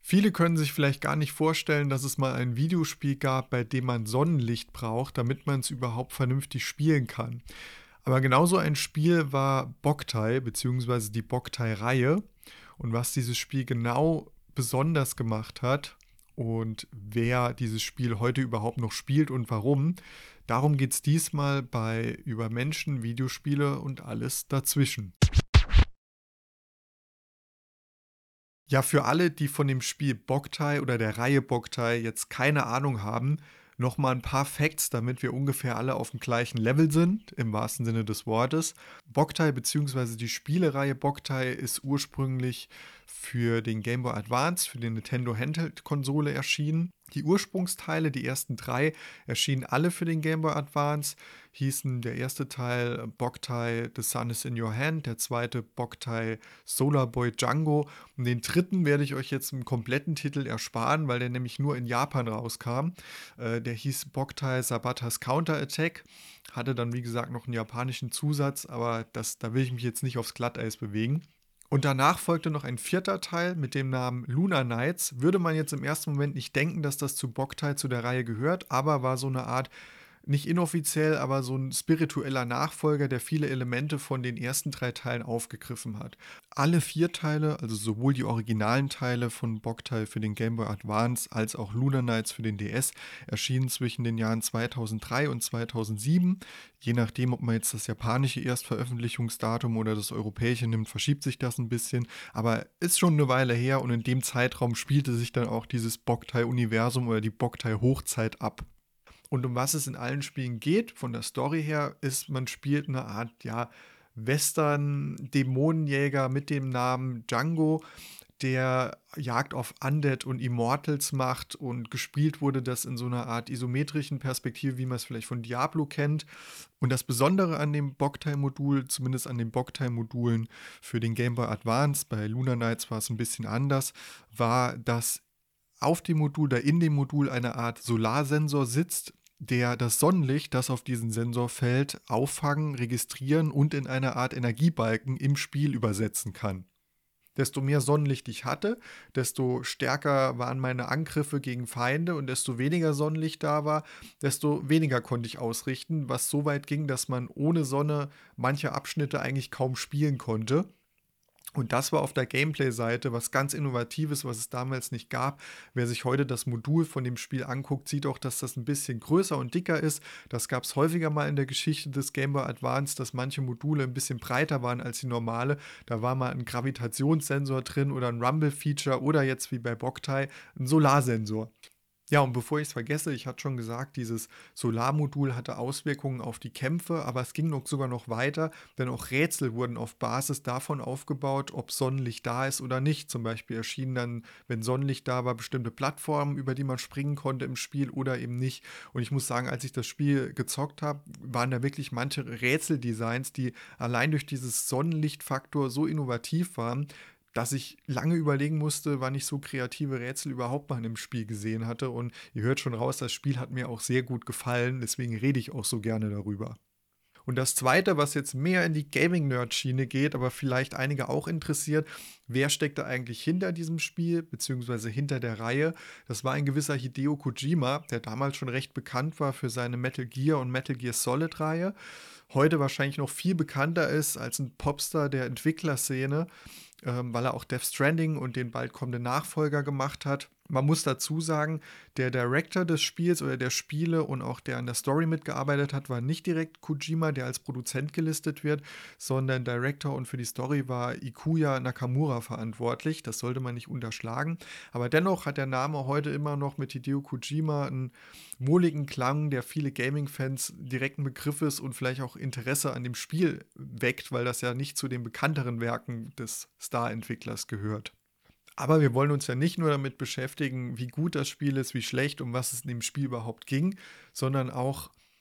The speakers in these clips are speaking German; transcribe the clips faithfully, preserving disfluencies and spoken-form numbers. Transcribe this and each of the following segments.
Viele können sich vielleicht gar nicht vorstellen, dass es mal ein Videospiel gab, bei dem man Sonnenlicht braucht, damit man es überhaupt vernünftig spielen kann. Aber genauso ein Spiel war Boktai beziehungsweise die Boktai-Reihe. Und was dieses Spiel genau besonders gemacht hat und wer dieses Spiel heute überhaupt noch spielt und warum, darum geht es diesmal bei Über Menschen, Videospiele und alles dazwischen. Ja, für alle, die von dem Spiel Boktai oder der Reihe Boktai jetzt keine Ahnung haben, noch mal ein paar Facts, damit wir ungefähr alle auf dem gleichen Level sind, im wahrsten Sinne des Wortes. Boktai bzw. die Spielereihe Boktai ist ursprünglich für den Game Boy Advance, für die Nintendo Handheld-Konsole erschienen. Die Ursprungsteile, die ersten drei, erschienen alle für den Game Boy Advance, hießen der erste Teil Boktai The Sun is in Your Hand, der zweite Boktai Solar Boy Django und den dritten werde ich euch jetzt im kompletten Titel ersparen, weil der nämlich nur in Japan rauskam. Äh, der hieß Boktai Sabatas Counter Attack, hatte dann wie gesagt noch einen japanischen Zusatz, aber das, da will ich mich jetzt nicht aufs Glatteis bewegen. Und danach folgte noch ein vierter Teil mit dem Namen Lunar Nights. Würde man jetzt im ersten Moment nicht denken, dass das zu Boktai zu der Reihe gehört, aber war so eine Art, nicht inoffiziell, aber so ein spiritueller Nachfolger, der viele Elemente von den ersten drei Teilen aufgegriffen hat. Alle vier Teile, also sowohl die originalen Teile von Boktai für den Game Boy Advance als auch Lunar Nights für den D S, erschienen zwischen den Jahren zweitausenddrei und zweitausendsieben. Je nachdem, ob man jetzt das japanische Erstveröffentlichungsdatum oder das europäische nimmt, verschiebt sich das ein bisschen. Aber ist schon eine Weile her und in dem Zeitraum spielte sich dann auch dieses Boktai-Universum oder die Boktai-Hochzeit ab. Und um was es in allen Spielen geht, von der Story her, ist, man spielt eine Art, ja, Western-Dämonenjäger mit dem Namen Django, der Jagd auf Undead und Immortals macht, und gespielt wurde das in so einer Art isometrischen Perspektive, wie man es vielleicht von Diablo kennt. Und das Besondere an dem Boktai-Modul, zumindest an den Boktai-Modulen für den Game Boy Advance, bei Lunar Nights war es ein bisschen anders, war, dass auf dem Modul oder in dem Modul eine Art Solarsensor sitzt, der das Sonnenlicht, das auf diesen Sensor fällt, auffangen, registrieren und in eine Art Energiebalken im Spiel übersetzen kann. Desto mehr Sonnenlicht ich hatte, desto stärker waren meine Angriffe gegen Feinde, und desto weniger Sonnenlicht da war, desto weniger konnte ich ausrichten, was so weit ging, dass man ohne Sonne manche Abschnitte eigentlich kaum spielen konnte. Und das war auf der Gameplay-Seite was ganz Innovatives, was es damals nicht gab. Wer sich heute das Modul von dem Spiel anguckt, sieht auch, dass das ein bisschen größer und dicker ist. Das gab es häufiger mal in der Geschichte des Game Boy Advance, dass manche Module ein bisschen breiter waren als die normale. Da war mal ein Gravitationssensor drin oder ein Rumble-Feature oder jetzt wie bei Boktai ein Solarsensor. Ja, und bevor ich es vergesse, ich hatte schon gesagt, dieses Solarmodul hatte Auswirkungen auf die Kämpfe, aber es ging noch sogar noch weiter, denn auch Rätsel wurden auf Basis davon aufgebaut, ob Sonnenlicht da ist oder nicht. Zum Beispiel erschienen dann, wenn Sonnenlicht da war, bestimmte Plattformen, über die man springen konnte im Spiel oder eben nicht. Und ich muss sagen, als ich das Spiel gezockt habe, waren da wirklich manche Rätseldesigns, die allein durch dieses Sonnenlichtfaktor so innovativ waren, dass ich lange überlegen musste, wann ich so kreative Rätsel überhaupt mal in einem Spiel gesehen hatte. Und ihr hört schon raus, das Spiel hat mir auch sehr gut gefallen, deswegen rede ich auch so gerne darüber. Und das Zweite, was jetzt mehr in die Gaming-Nerd-Schiene geht, aber vielleicht einige auch interessiert, wer steckt da eigentlich hinter diesem Spiel, beziehungsweise hinter der Reihe? Das war ein gewisser Hideo Kojima, der damals schon recht bekannt war für seine Metal Gear und Metal Gear Solid-Reihe. Heute wahrscheinlich noch viel bekannter ist als ein Popstar der Entwicklerszene, ähm, weil er auch Death Stranding und den bald kommenden Nachfolger gemacht hat. Man muss dazu sagen, der Director des Spiels oder der Spiele und auch der an der Story mitgearbeitet hat, war nicht direkt Kojima, der als Produzent gelistet wird, sondern Director und für die Story war Ikuya Nakamura verantwortlich. Das sollte man nicht unterschlagen. Aber dennoch hat der Name heute immer noch mit Hideo Kojima einen wohligen Klang, der viele Gaming-Fans direkten Begriff ist und vielleicht auch Interesse an dem Spiel weckt, weil das ja nicht zu den bekannteren Werken des Star-Entwicklers gehört. Aber wir wollen uns ja nicht nur damit beschäftigen, wie gut das Spiel ist, wie schlecht, um was es in dem Spiel überhaupt ging, sondern auch,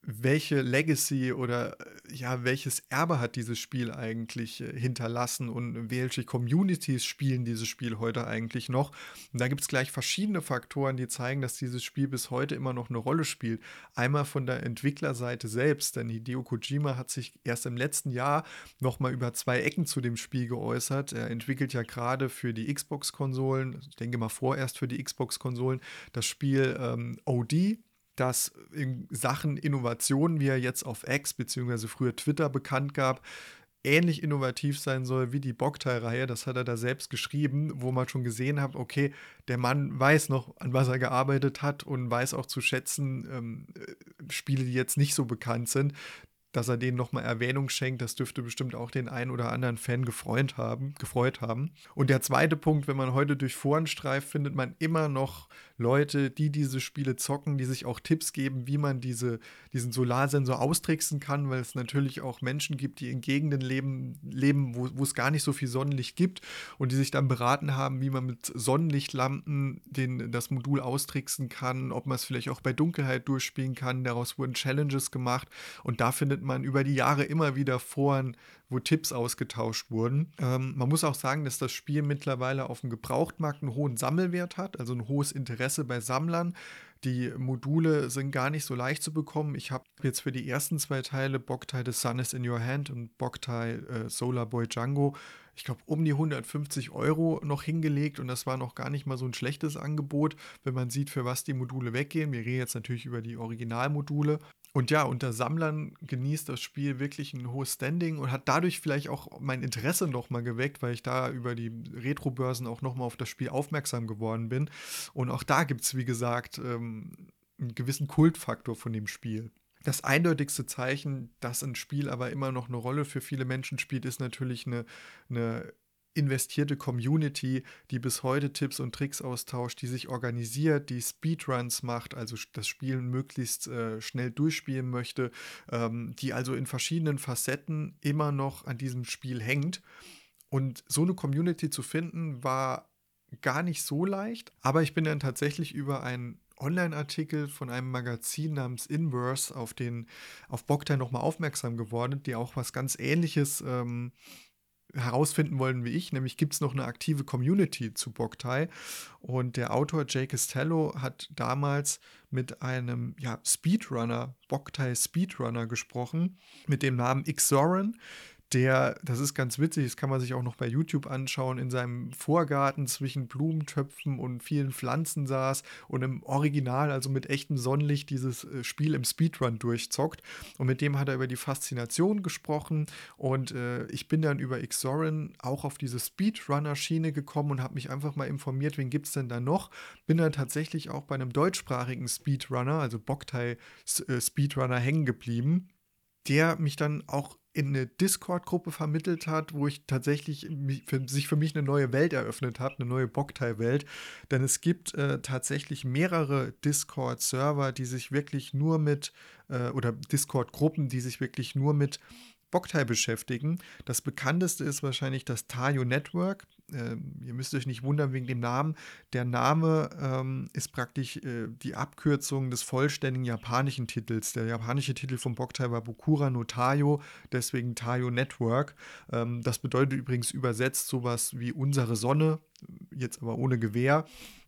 welche Legacy oder äh, ja, welches Erbe hat dieses Spiel eigentlich äh, hinterlassen und welche Communities spielen dieses Spiel heute eigentlich noch? Und da gibt es gleich verschiedene Faktoren, die zeigen, dass dieses Spiel bis heute immer noch eine Rolle spielt. Einmal von der Entwicklerseite selbst, denn Hideo Kojima hat sich erst im letzten Jahr nochmal über zwei Ecken zu dem Spiel geäußert. Er entwickelt ja gerade für die Xbox-Konsolen, ich denke mal vorerst für die Xbox-Konsolen, das Spiel ähm, O D, das in Sachen Innovation, wie er jetzt auf X beziehungsweise früher Twitter bekannt gab, ähnlich innovativ sein soll wie die Boktai-Reihe. Das hat er da selbst geschrieben, wo man schon gesehen hat, okay, der Mann weiß noch, an was er gearbeitet hat und weiß auch zu schätzen, ähm, äh, Spiele, die jetzt nicht so bekannt sind, dass er denen nochmal Erwähnung schenkt. Das dürfte bestimmt auch den einen oder anderen Fan gefreut haben, gefreut haben. Und der zweite Punkt, wenn man heute durch Foren streift, findet man immer noch Leute, die diese Spiele zocken, die sich auch Tipps geben, wie man diese, diesen Solarsensor austricksen kann, weil es natürlich auch Menschen gibt, die in Gegenden leben, leben wo, wo es gar nicht so viel Sonnenlicht gibt und die sich dann beraten haben, wie man mit Sonnenlichtlampen den, das Modul austricksen kann, ob man es vielleicht auch bei Dunkelheit durchspielen kann. Daraus wurden Challenges gemacht und da findet man über die Jahre immer wieder Foren, wo Tipps ausgetauscht wurden. Ähm, man muss auch sagen, dass das Spiel mittlerweile auf dem Gebrauchtmarkt einen hohen Sammelwert hat, also ein hohes Interesse bei Sammlern. Die Module sind gar nicht so leicht zu bekommen. Ich habe jetzt für die ersten zwei Teile, Boktai The Sun is in Your Hand und Boktai äh, Solar Boy Django, ich glaube, um die hundertfünfzig Euro noch hingelegt und das war noch gar nicht mal so ein schlechtes Angebot, wenn man sieht, für was die Module weggehen. Wir reden jetzt natürlich über die Originalmodule. Und ja, unter Sammlern genießt das Spiel wirklich ein hohes Standing und hat dadurch vielleicht auch mein Interesse nochmal geweckt, weil ich da über die Retro-Börsen auch nochmal auf das Spiel aufmerksam geworden bin. Und auch da gibt es, wie gesagt, ähm, einen gewissen Kultfaktor von dem Spiel. Das eindeutigste Zeichen, dass ein Spiel aber immer noch eine Rolle für viele Menschen spielt, ist natürlich eine, eine investierte Community, die bis heute Tipps und Tricks austauscht, die sich organisiert, die Speedruns macht, also das Spiel möglichst äh, schnell durchspielen möchte, ähm, die also in verschiedenen Facetten immer noch an diesem Spiel hängt. Und so eine Community zu finden, war gar nicht so leicht, aber ich bin dann tatsächlich über einen Online-Artikel von einem Magazin namens Inverse auf den auf Boktai nochmal aufmerksam geworden, die auch was ganz Ähnliches ähm, herausfinden wollen wie ich, nämlich gibt es noch eine aktive Community zu Boktai und der Autor Jay Costello hat damals mit einem ja, Speedrunner, Boktai Speedrunner gesprochen, mit dem Namen Xoran. Der, das ist ganz witzig, das kann man sich auch noch bei YouTube anschauen, in seinem Vorgarten zwischen Blumentöpfen und vielen Pflanzen saß und im Original, also mit echtem Sonnenlicht, dieses äh, Spiel im Speedrun durchzockt. Und mit dem hat er über die Faszination gesprochen und äh, ich bin dann über Xoran auch auf diese Speedrunner-Schiene gekommen und habe mich einfach mal informiert, wen gibt es denn da noch. Bin dann tatsächlich auch bei einem deutschsprachigen Speedrunner, also Boktai äh, Speedrunner, hängen geblieben, der mich dann auch in eine Discord-Gruppe vermittelt hat, wo ich tatsächlich mich für, sich für mich eine neue Welt eröffnet habe, eine neue Boktai-Welt. Denn es gibt äh, tatsächlich mehrere Discord-Server, die sich wirklich nur mit, äh, oder Discord-Gruppen, die sich wirklich nur mit Boktai beschäftigen. Das bekannteste ist wahrscheinlich das Tayo Network. Ähm, ihr müsst euch nicht wundern wegen dem Namen. Der Name ähm, ist praktisch äh, die Abkürzung des vollständigen japanischen Titels. Der japanische Titel von Boktai war Bokura no Tayo, deswegen Tayo Network. Ähm, das bedeutet übrigens übersetzt sowas wie unsere Sonne, jetzt aber ohne Gewehr.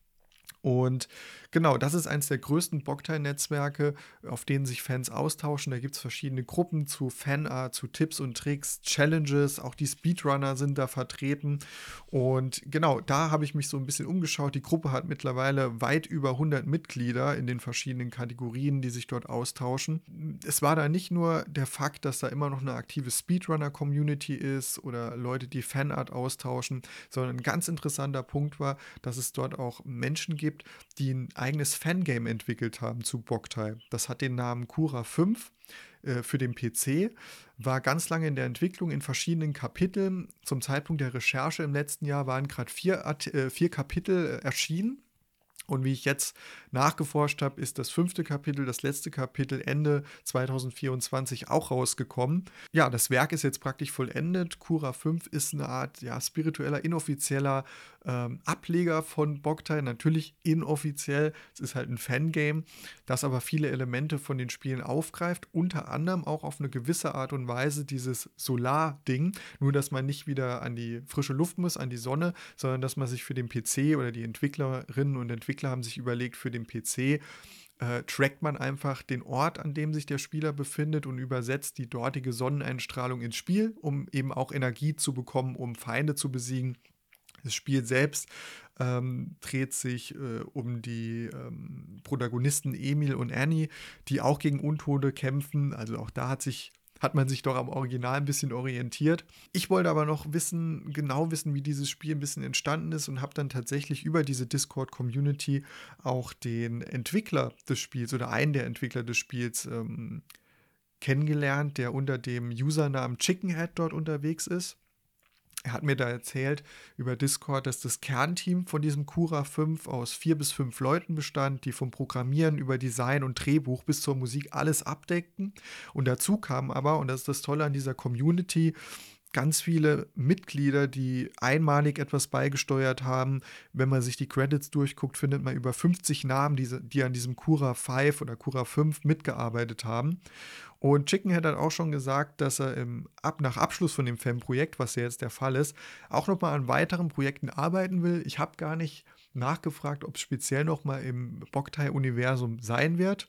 Und genau, das ist eines der größten Boktai-Netzwerke, auf denen sich Fans austauschen. Da gibt es verschiedene Gruppen zu Fanart, zu Tipps und Tricks, Challenges, auch die Speedrunner sind da vertreten. Und genau, da habe ich mich so ein bisschen umgeschaut. Die Gruppe hat mittlerweile weit über hundert Mitglieder in den verschiedenen Kategorien, die sich dort austauschen. Es war da nicht nur der Fakt, dass da immer noch eine aktive Speedrunner-Community ist oder Leute, die Fanart austauschen, sondern ein ganz interessanter Punkt war, dass es dort auch Menschen gibt, die ein eigenes Fangame entwickelt haben zu Boktai. Das hat den Namen Cura fünf äh, für den P C, war ganz lange in der Entwicklung in verschiedenen Kapiteln. Zum Zeitpunkt der Recherche im letzten Jahr waren gerade vier, äh, vier Kapitel äh, erschienen. Und wie ich jetzt nachgeforscht habe, ist das fünfte Kapitel, das letzte Kapitel Ende zwanzig vierundzwanzig auch rausgekommen. Ja, das Werk ist jetzt praktisch vollendet. Cura fünf ist eine Art ja, spiritueller, inoffizieller ähm, Ableger von Boktai. Natürlich inoffiziell, es ist halt ein Fangame, das aber viele Elemente von den Spielen aufgreift. Unter anderem auch auf eine gewisse Art und Weise dieses Solar-Ding. Nur, dass man nicht wieder an die frische Luft muss, an die Sonne, sondern dass man sich für den P C oder die Entwicklerinnen und Entwickler haben sich überlegt, für den P C äh, trackt man einfach den Ort, an dem sich der Spieler befindet und übersetzt die dortige Sonneneinstrahlung ins Spiel, um eben auch Energie zu bekommen, um Feinde zu besiegen. Das Spiel selbst ähm, dreht sich äh, um die ähm, Protagonisten Emil und Annie, die auch gegen Untote kämpfen. Also auch da hat sich hat man sich doch am Original ein bisschen orientiert. Ich wollte aber noch wissen, genau wissen, wie dieses Spiel ein bisschen entstanden ist und habe dann tatsächlich über diese Discord-Community auch den Entwickler des Spiels oder einen der Entwickler des Spiels ähm, kennengelernt, der unter dem Usernamen Chickenhead dort unterwegs ist. Er hat mir da erzählt über Discord, dass das Kernteam von diesem Cura fünf aus vier bis fünf Leuten bestand, die vom Programmieren über Design und Drehbuch bis zur Musik alles abdeckten. Und dazu kamen aber, und das ist das Tolle an dieser Community, ganz viele Mitglieder, die einmalig etwas beigesteuert haben. Wenn man sich die Credits durchguckt, findet man über fünfzig Namen, die, die an diesem Cura fünf oder Cura fünf mitgearbeitet haben. Und Chickenhead hat auch schon gesagt, dass er im, ab, nach Abschluss von dem Fanprojekt, was ja jetzt der Fall ist, auch nochmal an weiteren Projekten arbeiten will. Ich habe gar nicht nachgefragt, ob es speziell nochmal im Boktai-Universum sein wird.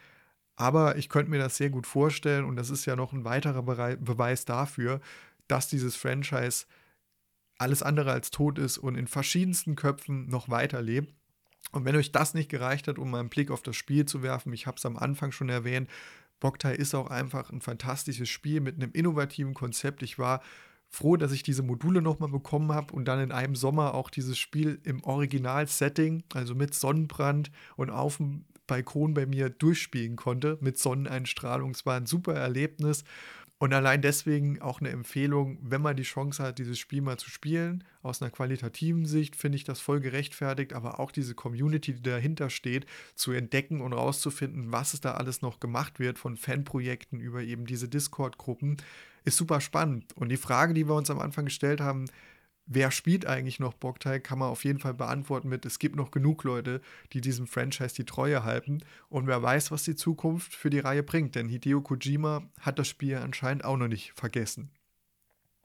Aber ich könnte mir das sehr gut vorstellen und das ist ja noch ein weiterer Berei- Beweis dafür, dass dieses Franchise alles andere als tot ist und in verschiedensten Köpfen noch weiterlebt. Und wenn euch das nicht gereicht hat, um mal einen Blick auf das Spiel zu werfen, ich habe es am Anfang schon erwähnt, Boktai ist auch einfach ein fantastisches Spiel mit einem innovativen Konzept. Ich war froh, dass ich diese Module nochmal bekommen habe und dann in einem Sommer auch dieses Spiel im Original-Setting, also mit Sonnenbrand und auf dem Balkon bei mir durchspielen konnte, mit Sonneneinstrahlung. Es war ein super Erlebnis. Und allein deswegen auch eine Empfehlung, wenn man die Chance hat, dieses Spiel mal zu spielen. Aus einer qualitativen Sicht finde ich das voll gerechtfertigt, aber auch diese Community, die dahinter steht, zu entdecken und rauszufinden, was es da alles noch gemacht wird, von Fanprojekten über eben diese Discord-Gruppen, ist super spannend. Und die Frage, die wir uns am Anfang gestellt haben, wer spielt eigentlich noch Boktai, kann man auf jeden Fall beantworten mit, es gibt noch genug Leute, die diesem Franchise die Treue halten und wer weiß, was die Zukunft für die Reihe bringt, denn Hideo Kojima hat das Spiel anscheinend auch noch nicht vergessen.